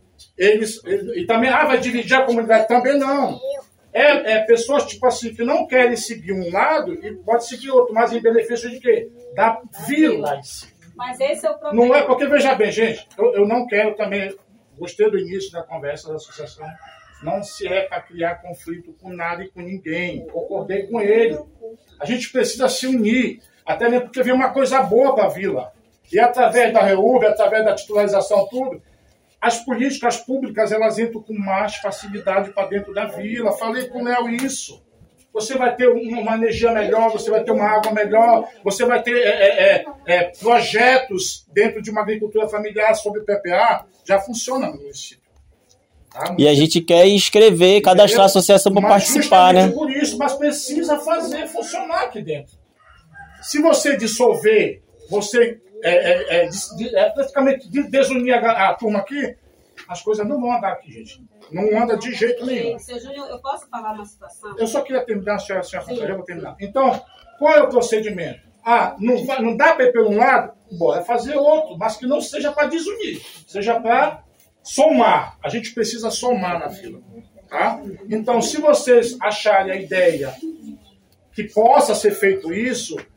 E também, vai dividir a comunidade? Também não. Pessoas, tipo assim, que não querem seguir um lado e pode seguir outro, mas em benefício de quê? Da vila em si. Mas esse é o problema. Não é porque, veja bem, gente, eu não quero também, gostei do início da conversa da associação, não se é para criar conflito com nada e com ninguém, concordei com ele. A gente precisa se unir, até mesmo porque vem uma coisa boa para a vila. E através da REURB, através da titularização, tudo, as políticas públicas, elas entram com mais facilidade para dentro da vila. Falei com o Léo isso. Você vai ter uma energia melhor, você vai ter uma água melhor, você vai ter projetos dentro de uma agricultura familiar sobre o PPA, já funciona no município. Tá? E a gente quer escrever, cadastrar a associação para participar, né? Por isso, mas precisa fazer funcionar aqui dentro. Se você dissolver, você praticamente desunir a turma aqui, as coisas não vão andar aqui, gente. Não anda de jeito nenhum. Seu Júnior, eu posso falar uma situação? Eu só queria terminar, senhora, já vou terminar. Então, qual é o procedimento? Não dá para ir pelo um lado? Bora fazer outro, mas que não seja para desunir, seja para somar. A gente precisa somar na fila. Tá? Então, se vocês acharem a ideia que possa ser feito isso,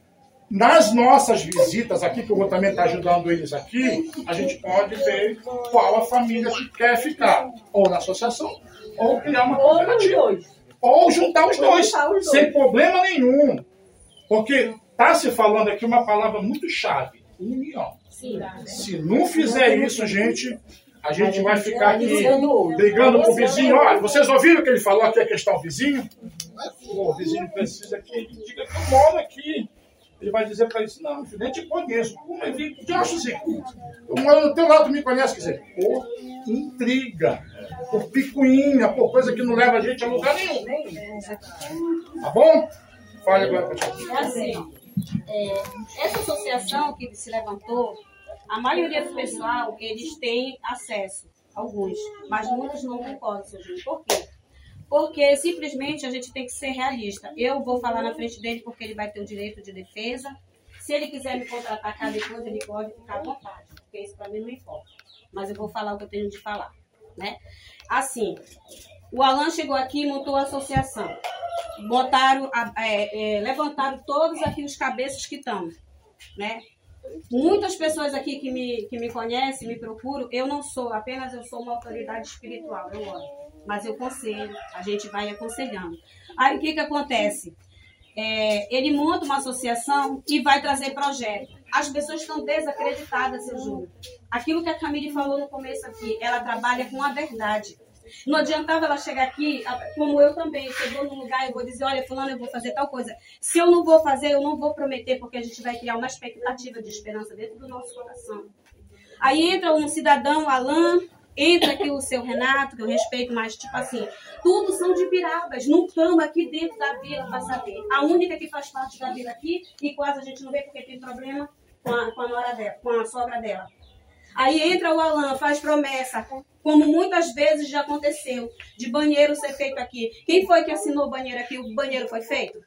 nas nossas visitas aqui, que eu vou também estar ajudando eles aqui, a gente pode ver qual a família que quer ficar, ou na associação, ou criar uma cooperativa. Ou juntar os dois, sem problema nenhum. Porque está se falando aqui uma palavra muito chave, união. Se não fizer isso, gente, a gente vai ficar aqui brigando com o vizinho. Olha, vocês ouviram o que ele falou aqui, a questão vizinho? Pô, o vizinho precisa que ele diga que eu moro aqui. Ele vai dizer para ele, não, filho, nem te conheço. Eu acho assim, eu moro no teu lado, tu me conhece, quer dizer, por intriga, por picuinha, por coisa que não leva a gente a lugar nenhum. Tá bom? Fale agora, pessoal. É assim, essa associação que se levantou, a maioria do pessoal, eles têm acesso, alguns, mas muitos não concordam, seu Júnior. Por quê? Porque simplesmente a gente tem que ser realista. Eu vou falar na frente dele porque ele vai ter o direito de defesa. Se ele quiser me contra-atacar depois, ele pode ficar à vontade, porque isso para mim não importa. Mas eu vou falar o que eu tenho de falar, né? Assim, o Alan chegou aqui e montou a associação. Levantaram todos aqui os cabeças que estão, né? Muitas pessoas aqui que me conhecem, me procuram, eu sou uma autoridade espiritual, eu oro. Mas eu aconselho, a gente vai aconselhando. Aí o que acontece? Ele monta uma associação e vai trazer projeto. As pessoas estão desacreditadas, seu Júnior. Aquilo que a Camille falou no começo aqui, ela trabalha com a verdade. Não adiantava ela chegar aqui, como eu também, chegou num lugar e eu vou dizer, olha, fulano, eu vou fazer tal coisa. Se eu não vou fazer, eu não vou prometer, porque a gente vai criar uma expectativa de esperança dentro do nosso coração. Aí entra um cidadão, Alan, entra aqui o seu Renato, que eu respeito, mas tipo assim, tudo são de Pirabas, não estamos aqui dentro da vila para saber. A única que faz parte da vila aqui, e quase a gente não vê porque tem problema com a nora dela, com a sogra dela. Aí entra o Alan, faz promessa, como muitas vezes já aconteceu, de banheiro ser feito aqui. Quem foi que assinou o banheiro aqui? O banheiro foi feito?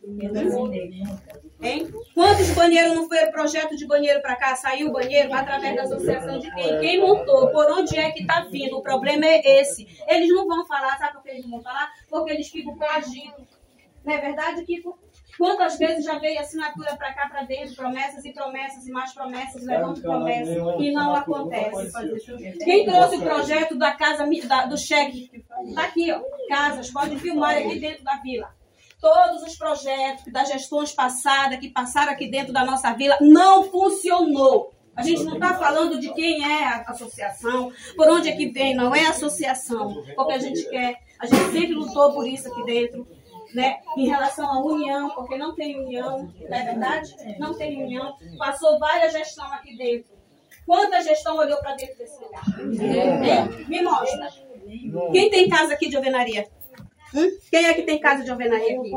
Hein? Quantos banheiros não foi o projeto de banheiro para cá? Saiu o banheiro através da associação de quem? Quem montou? Por onde é que está vindo? O problema é esse. Eles não vão falar, sabe por que eles não vão falar? Porque eles ficam coagindo. Não é verdade, Kiko? Quantas vezes já veio assinatura para cá, para dentro, promessas e mais promessas, levando promessas, e não acontece. Quem trouxe o projeto da casa, do cheque? Está aqui, ó, casas, pode filmar aqui dentro da vila. Todos os projetos das gestões passadas, que passaram aqui dentro da nossa vila, não funcionou. A gente não está falando de quem é a associação, por onde é que vem, não é associação, porque a gente quer, a gente sempre lutou por isso aqui dentro. Né? Em relação à união, porque não tem união, não é verdade? Não tem união. Passou várias gestões aqui dentro. Quanta gestão olhou para dentro desse lugar? Me mostra. Quem tem casa aqui de alvenaria? Quem é que tem casa de alvenaria aqui?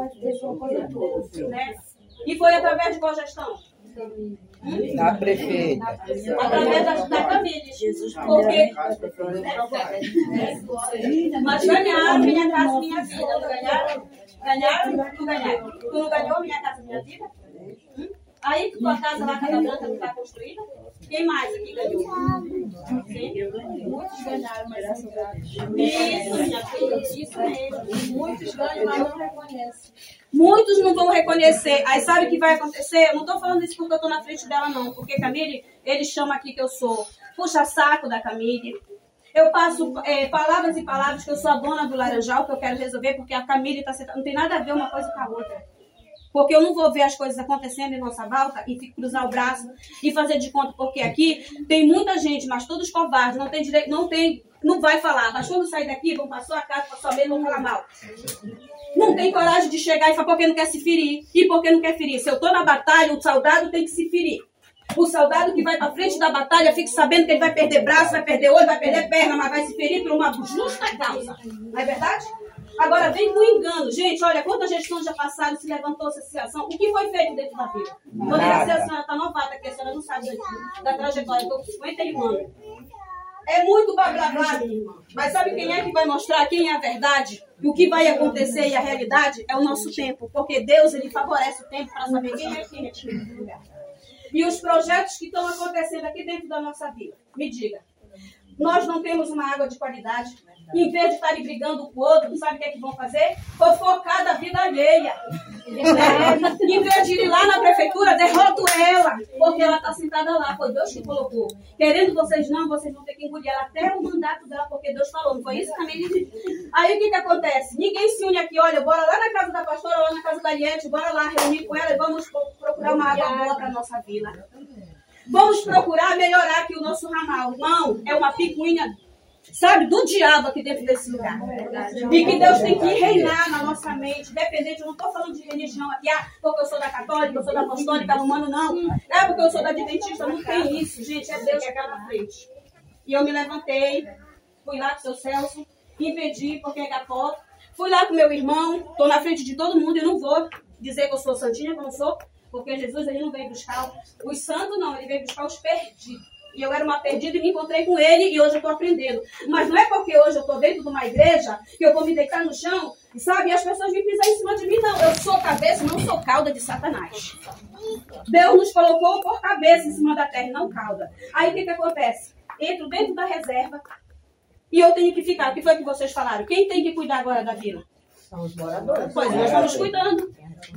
Né? E foi através de qual gestão? Da prefeita. Através da Camille. Porque... Mas ganharam Minha Casa Minha Vida. Não ganharam? Ganharam? Tu ganharam. Tu não ganhou Minha Casa Minha Vida? Aí tua casa lá, Casa Branca, não está construída? Quem mais aqui ganhou? Sim? Muitos ganharam, mas não ganharam. Isso, minha filha, isso mesmo. Muitos ganham, mas não reconhecem. Muitos não vão reconhecer. Aí sabe o que vai acontecer? Eu não estou falando isso porque eu estou na frente dela, não. Porque Camille, ele chama aqui que eu sou puxa-saco da Camille. Eu passo palavras e palavras que eu sou a dona do Laranjal, que eu quero resolver, porque a Camille está sentada. Não tem nada a ver uma coisa com a outra. Porque eu não vou ver as coisas acontecendo em nossa volta e cruzar o braço e fazer de conta. Porque aqui tem muita gente, mas todos covardes, não tem direito, não vai falar. Mas quando sair daqui, vão passar a casa, passar a mesa, vão falar mal. Não tem coragem de chegar e falar porque não quer se ferir. E porque não quer ferir. Se eu estou na batalha, o soldado tem que se ferir. O soldado que vai para frente da batalha fica sabendo que ele vai perder braço, vai perder olho, vai perder perna, mas vai se ferir por uma justa causa. Não é verdade? Agora vem com engano. Gente, olha, quantas gestões já passaram, se levantou essa associação. O que foi feito dentro da vida? Poderia ser a senhora está novata, que a senhora não sabe da trajetória. Estou com 51 anos. É muito blá blá blá, minha irmã. Mas sabe quem é que vai mostrar quem é a verdade? E o que vai acontecer e a realidade é o nosso tempo. Porque Deus, ele favorece o tempo para saber quem é lugar. E os projetos que estão acontecendo aqui dentro da nossa vida. Me diga. nós não temos uma água de qualidade. Em vez de estarem brigando com o outro, não sabe o que é que vão fazer? Fofocar da vida alheia. Em vez de ir lá na prefeitura, derroto ela, porque ela está sentada lá, foi Deus que colocou. Querendo vocês vão ter que engolir ela até o mandato dela, porque Deus falou, não foi isso também? Aí o que acontece? Ninguém se une aqui, olha, bora lá na casa da pastora, lá na casa da Liette, bora lá reunir com ela e vamos procurar uma água boa para a nossa vila. Vamos procurar melhorar aqui o nosso ramal. Não, é uma picuinha, sabe, do diabo aqui dentro desse lugar. E que Deus tem que reinar na nossa mente, independente, eu não estou falando de religião aqui, porque eu sou da católica, eu sou da apostólica, romano, não. É porque eu sou da adventista, não tem isso, gente, é Deus que está na frente. E eu me levantei, fui lá com o seu Celso, impedi, porque é gató, fui lá com meu irmão, estou na frente de todo mundo e não vou dizer que eu sou santinha, que eu não sou, porque Jesus ele não veio buscar os santos, não, ele veio buscar os perdidos. E eu era uma perdida e me encontrei com ele e hoje eu estou aprendendo. Mas não é porque hoje eu estou dentro de uma igreja que eu vou me deitar no chão, sabe? E as pessoas vêm pisar em cima de mim, não. Eu sou cabeça, não sou cauda de Satanás. Deus nos colocou por cabeça em cima da terra, não cauda. Aí o que acontece? Entro dentro da reserva e eu tenho que ficar. O que foi que vocês falaram? Quem tem que cuidar agora da vila? São os moradores. Pois nós estamos cuidando.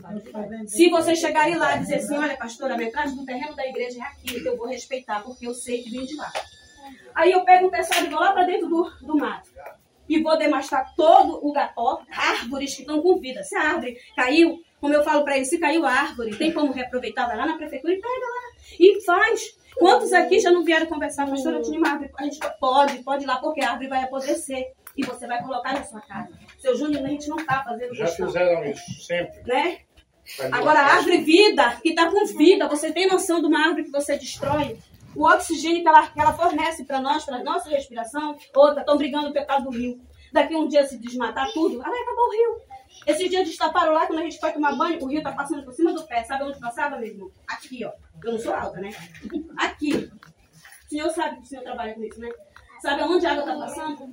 Se vocês chegarem lá e dizer assim, olha, pastora, a metade do terreno da igreja é aqui, que eu vou respeitar, porque eu sei que vem de lá. Aí eu pego um terçado e vou lá para dentro do mato. E vou demastar todo o gató, árvores que estão com vida. Se a árvore caiu, como eu falo para eles, se caiu a árvore, tem como reaproveitar, vai lá na prefeitura e pega lá. E faz. Quantos aqui já não vieram conversar, pastora, eu tinha uma árvore? A gente pode ir lá, porque a árvore vai apodrecer. E você vai colocar na sua casa. Seu Júnior, a gente não está fazendo já questão. Fizeram isso, sempre. Né? Agora, a árvore vida, que está com vida, você tem noção de uma árvore que você destrói? O oxigênio que ela fornece para nós, para a nossa respiração, outra, estão brigando por causa do rio. Daqui um dia, se desmatar tudo, aí acabou o rio. Esses dias destaparam lá, quando a gente foi tomar banho, o rio está passando por cima do pé. Sabe onde passava, meu irmão? Aqui, ó. Eu não sou alta, né? Aqui. O senhor sabe que o senhor trabalha com isso, né? Sabe aonde a água está passando?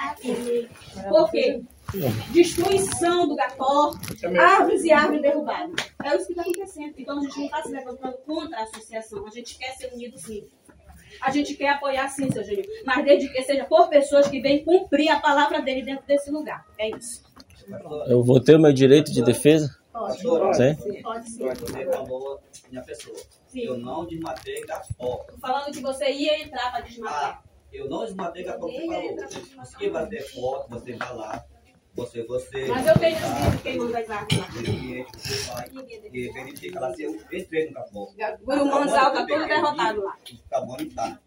Por quê? Destruição do gató, árvores e árvores derrubadas. É isso que está acontecendo. Então a gente não está se levantando contra a associação. A gente quer ser unido, sim. A gente quer apoiar, sim, seu Júnior. Mas desde que seja por pessoas que vêm cumprir a palavra dele dentro desse lugar. É isso. Eu vou ter o meu direito de defesa? Pode. Sim? Pode sim. Você falou minha pessoa. Sim. Eu não desmatei gató. Falando que você ia entrar para desmatar. Eu não desmatei gató, você falou. Se bater foto, você vai lá. Você. Mas eu tenho visto queimando as árvores lá. Você vai e verifica lá se eu entrei no gató. O manzal está todo derrotado lá. Tá bom, tá.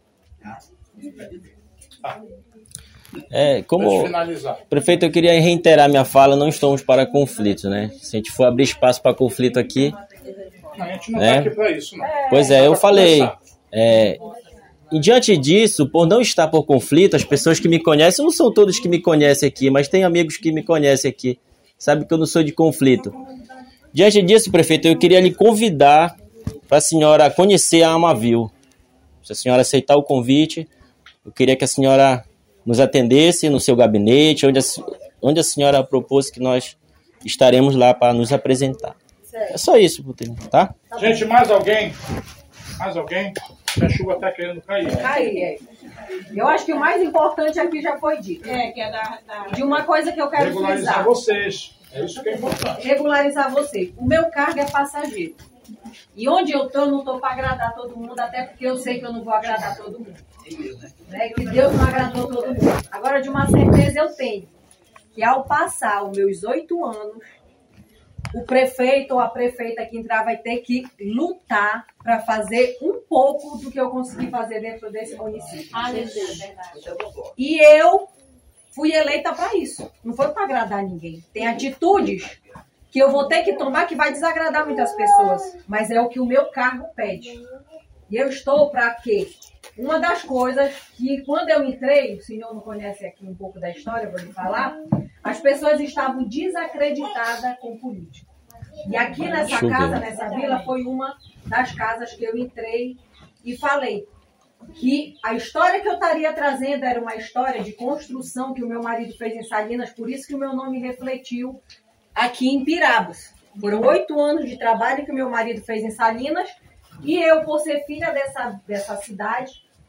Como prefeito, eu queria reiterar minha fala, não estamos para conflito, né? Se a gente for abrir espaço para conflito aqui... A gente não está aqui para isso, não. Pois é, eu falei... E diante disso, por não estar por conflito, as pessoas que me conhecem, não são todos que me conhecem aqui, mas tem amigos que me conhecem aqui, sabe que eu não sou de conflito. Diante disso, prefeito, eu queria lhe convidar para a senhora conhecer a Amavil. Se a senhora aceitar o convite, eu queria que a senhora nos atendesse no seu gabinete, onde a senhora propôs que nós estaremos lá para nos apresentar. É só isso, tá? Gente, mais alguém? Mais alguém? A chuva está querendo cair. Cair. Eu acho que o mais importante aqui já foi dito. Que é de uma coisa que eu quero regularizar frisar. Vocês. É isso que é importante. Regularizar você. O meu cargo é passageiro. E onde eu estou, não estou para agradar todo mundo, até porque eu sei que eu não vou agradar todo mundo. Que Deus não agradou todo mundo. Agora, de uma certeza eu tenho, que ao passar os meus 8 anos, o prefeito ou a prefeita que entrar vai ter que lutar para fazer um pouco do que eu consegui fazer dentro desse município. E eu fui eleita para isso. Não foi para agradar ninguém. Tem atitudes que eu vou ter que tomar que vai desagradar muitas pessoas. Mas é o que o meu cargo pede. E eu estou para quê? Uma das coisas que, quando eu entrei, o senhor não conhece aqui um pouco da história, vou lhe falar, as pessoas estavam desacreditadas com político. E aqui nessa casa, nessa vila, foi uma das casas que eu entrei e falei que a história que eu estaria trazendo era uma história de construção que o meu marido fez em Salinas, por isso que o meu nome refletiu aqui em Pirabos. Foram 8 anos de trabalho que o meu marido fez em Salinas, e eu, por ser filha dessa cidade,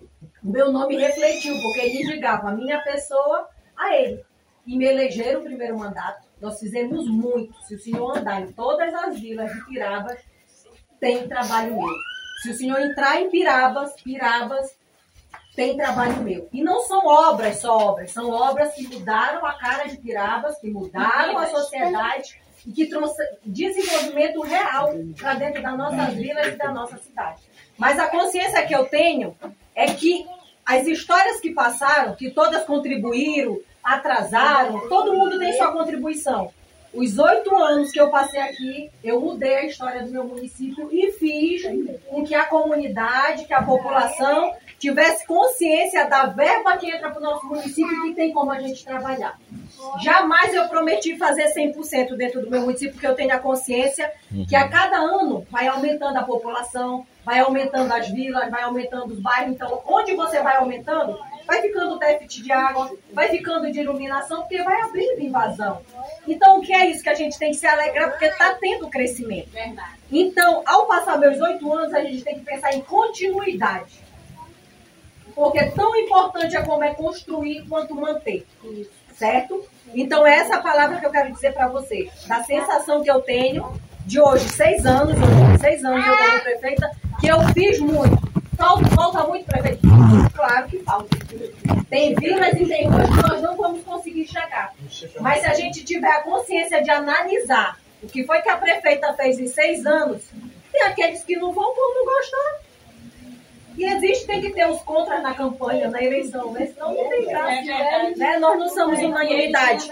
o meu nome refletiu, porque eles ligavam a minha pessoa a ele. E me elegeram o primeiro mandato. Nós fizemos muito. Se o senhor andar em todas as vilas de Pirabas, tem trabalho meu. Se o senhor entrar em Pirabas, tem trabalho meu. E não são obras só obras, são obras que mudaram a cara de Pirabas, que mudaram a sociedade e que trouxe desenvolvimento real para dentro das nossas vilas e da nossa cidade. Mas a consciência que eu tenho é que as histórias que passaram, que todas contribuíram, atrasaram, todo mundo tem sua contribuição. Os 8 anos que eu passei aqui, eu mudei a história do meu município e fiz com que a comunidade, que a população tivesse consciência da verba que entra para o nosso município e que tem como a gente trabalhar. Jamais eu prometi fazer 100% dentro do meu município, porque eu tenho a consciência que a cada ano vai aumentando a população, vai aumentando as vilas, vai aumentando os bairros. Então, onde você vai aumentando, vai ficando déficit de água, vai ficando de iluminação, porque vai abrindo invasão. Então, o que é isso que a gente tem que se alegrar, porque está tendo crescimento. Então, ao passar meus 8 anos, a gente tem que pensar em continuidade. Porque tão importante é como é construir quanto manter. Certo? Então, essa é a palavra que eu quero dizer para vocês. Da sensação que eu tenho de hoje, 6 anos, eu como prefeita, que eu fiz muito. Falta muito, prefeito? Claro que falta. Tem vilas e tem coisas que nós não vamos conseguir chegar. Mas se a gente tiver a consciência de analisar o que foi que a prefeita fez em 6 anos, tem aqueles que não vão por não gostar. E tem que ter os contras na campanha, na eleição, né? Senão não tem graça, né? Nós não somos unanimidade.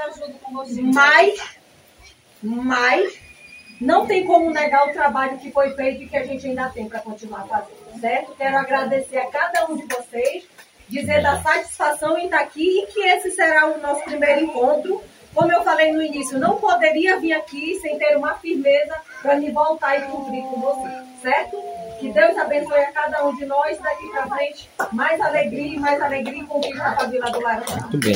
Mas não tem como negar o trabalho que foi feito e que a gente ainda tem para continuar fazendo, certo? Quero agradecer a cada um de vocês, dizer da satisfação em estar aqui e que esse será o nosso primeiro encontro. Como eu falei no início, não poderia vir aqui sem ter uma firmeza para me voltar e cumprir com vocês, certo? Que Deus abençoe a cada um de nós daqui para frente. Mais alegria e conquista para a Vila do Laranja. Muito bem.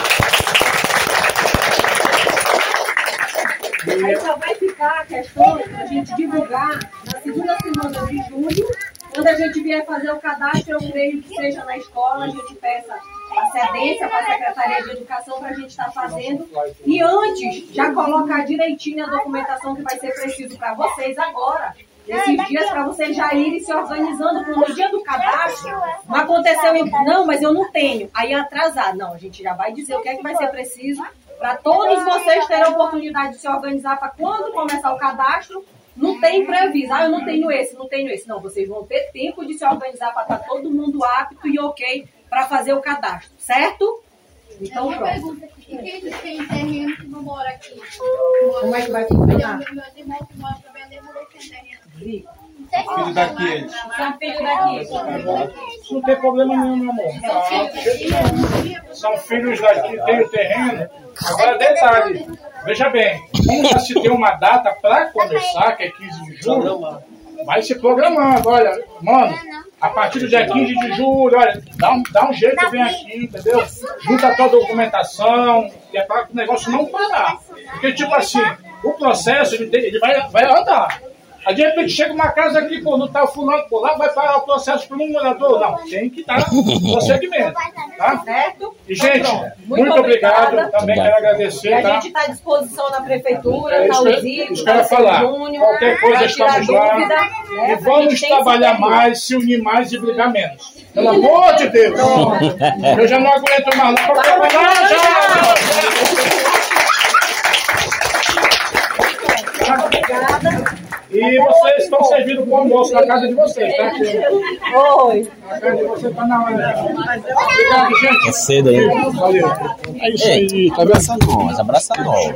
Aí só vai ficar a questão de a gente divulgar na segunda semana de julho. Quando a gente vier fazer o cadastro, eu creio que seja na escola, a gente peça a cedência para a Secretaria de Educação para a gente estar fazendo. E antes, já colocar direitinho a documentação que vai ser preciso para vocês agora. Esses dias para vocês já irem se organizando para o dia do cadastro. Não aconteceu, não, mas eu não tenho. Aí atrasar. Não, a gente já vai dizer o que é que vai ser preciso para todos vocês terem a oportunidade de se organizar para quando começar o cadastro. Não tem previsto, eu não tenho esse. Não, vocês vão ter tempo de se organizar para estar todo mundo apto e ok para fazer o cadastro, certo? Então, pronto. Pergunta aqui. Quem tem terreno que não mora aqui? Como é que vai funcionar? Meus irmãos que moram para Belém, não tem terreno. Filho daqui, eles. São filhos daqui. Não tem problema nenhum, meu amor. São filhos daqui, tem o terreno. Agora, detalhe. Veja bem, como já se tem uma data para começar, que é 15 de julho, vai se programando. Olha, mano, a partir do dia 15 de julho, olha, dá um jeito, vem aqui, entendeu? Junta toda a documentação, que é para o negócio não parar. Porque, tipo assim, o processo, ele vai andar. Aí, de repente, chega uma casa aqui, pô, não tá fulano por lá, vai parar o processo para um morador. Não, tem que dar procedimento, tá? Certo? E, gente, muito obrigado. Também quero agradecer, e a tá? gente está à disposição na prefeitura, tá o Zico, isso que eu ia falar. Qualquer coisa estamos lá. E vamos trabalhar mais, se unir mais e brigar menos. Pelo amor de Deus. Eu já não aguento mais. Não vou trabalhar já. Obrigada. E vocês estão servindo com o almoço na casa de vocês, tá? Oi. A casa de vocês está na hora. Obrigado, gente. É cedo aí. Valeu. É isso aí. Abraça nós, abraça nós.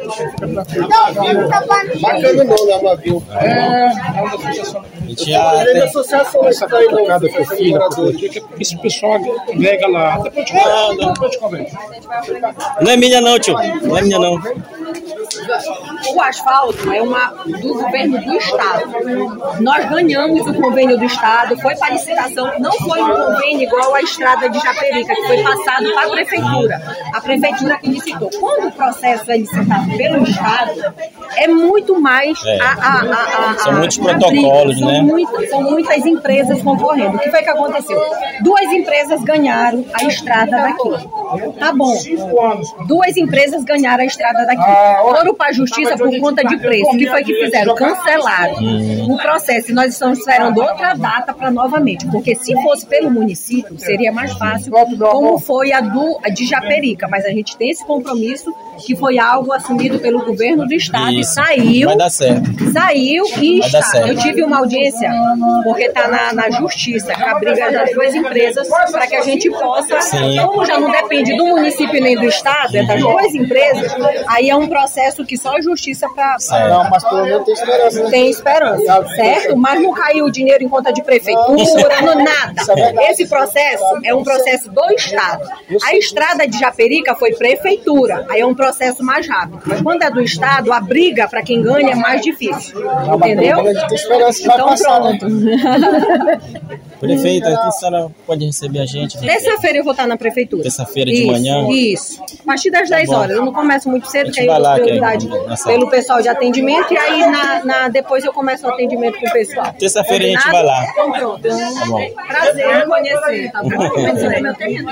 Bacana não, né, Mavil? É uma associação. A gente já Além da associação, Essa tocada que eu fiz, esse pessoal agrega lá. Depois eu te converso. não é minha não, tio. Não é minha não. O asfalto é do governo do estado. Nós ganhamos o convênio do estado, foi para licitação, não foi um convênio igual a estrada de Japerica, que foi passado para a prefeitura. A prefeitura que licitou. Quando o processo é licitado pelo estado, é muito mais são muitos protocolos, né? São muitas empresas concorrendo. O que foi que aconteceu? 2 empresas ganharam a estrada daqui. Tá bom. 2 empresas ganharam a estrada daqui. Foram para a justiça por conta de preço. O que foi que fizeram? Cancelaram o processo. E nós estamos esperando outra data para novamente. Porque se fosse pelo município, seria mais fácil, como foi a de Japerica. Mas a gente tem esse compromisso, que foi algo assumido pelo governo do estado. Isso. E saiu. Vai dar certo. Saiu e Vai dar está. certo. Eu tive uma audiência, porque está na justiça, que a briga das 2 empresas, para que a gente possa, Sim. como já não depende do município nem do estado, é das 2 empresas, aí é um processo que só a justiça para... Não, mas pelo menos tem esperança. Tem esperança, certo? Mas não caiu o dinheiro em conta de prefeitura, não nada. Esse processo é um processo do estado. A estrada de Japerica foi prefeitura, aí é um processo mais rápido. Mas quando é do estado, a briga para quem ganha é mais difícil. Entendeu? Tem esperança que vai Então passar, pronto. Prefeita, a senhora pode receber a gente? Terça-feira eu vou estar na prefeitura. Terça-feira de manhã? Isso. A partir das 10 bom. horas. Eu não começo muito cedo, A gente porque aí eu vai lá, dou prioridade nessa- pelo pessoal de atendimento e aí depois eu começo o atendimento com o pessoal. Terça-feira a gente Combinado? vai lá. Então pronto. Tá bom. Prazer em conhecer, tá bom? Conhecer meu terreno.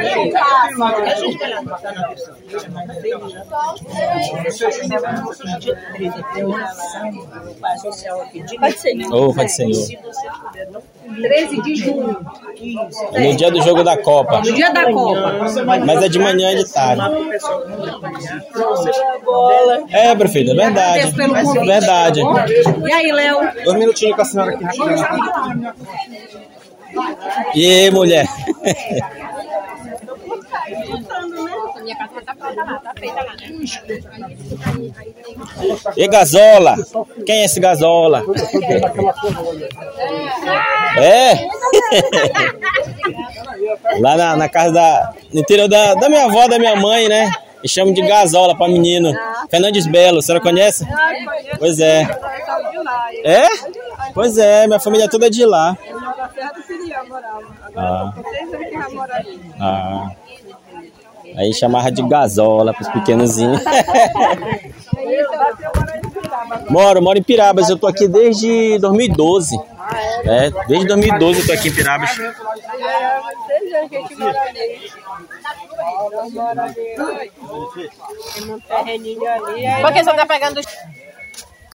Pode ser. Ô, Pai do Senhor. 13 de junho. No dia do jogo da Copa. No dia da Copa. Mas é de manhã e de tarde. É, prefeita, é verdade. Agradeço pelo convite. Verdade. E aí, Léo? 2 minutinhos com a senhora aqui. E aí, mulher? Minha casa tá pronta lá, tá feita lá, né? E Gazola? Quem é esse Gazola? É? Lá na casa no interior da minha avó, da minha mãe, né? E chamo de Gazola pra menino. Fernandes Belo, a senhora conhece? Pois é. É? Pois é, minha família toda é de lá. Ah. Aí chamava de Gazola pros pequenozinhos. Moro em Pirabas, eu tô aqui desde 2012. É, desde 2012 eu tô aqui em Pirabas. Porque você tá pegando